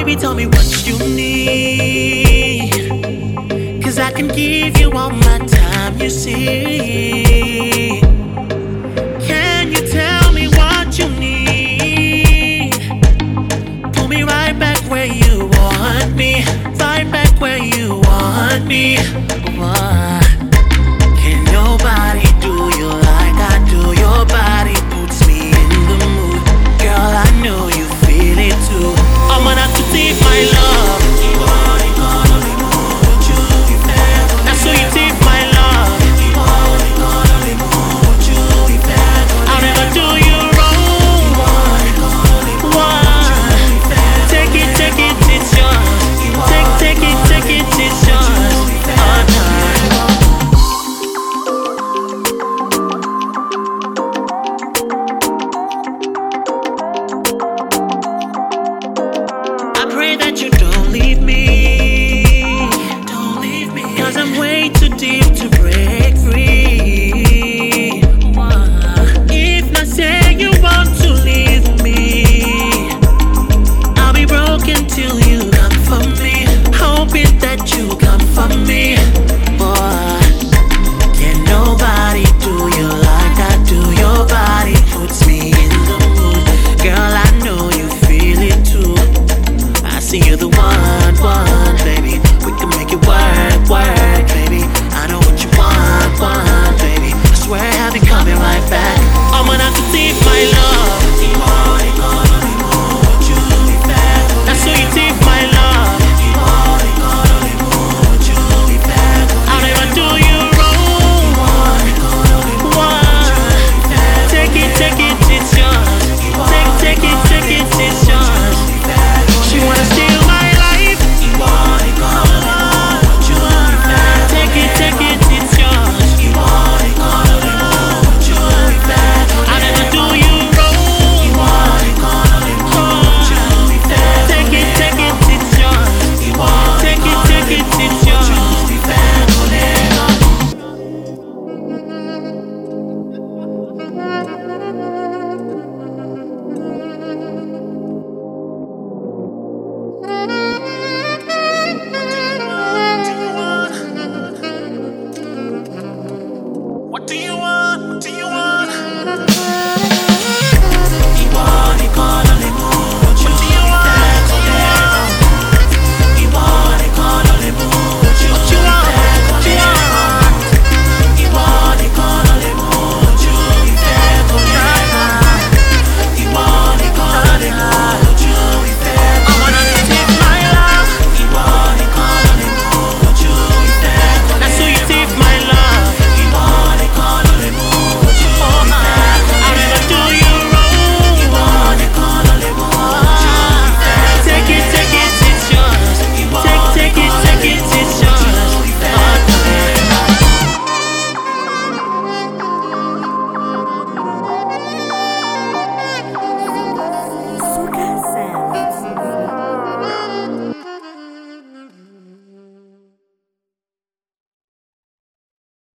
Baby, tell me what you need, 'cause I can give you all my time, you see. Can you tell me what you need? Pull me right back where you want me, right back where you want me. Why? Can nobody do you like I do? Your body puts me in the mood. Girl, I know you feel it too. I'm gonna have to take my love. That's so you take my love. I'll never do you wrong. Why? Take it, it's yours. Take it, it's yours. Oh, no. I pray that you don't leave me. 'Cause I'm way too deep to break.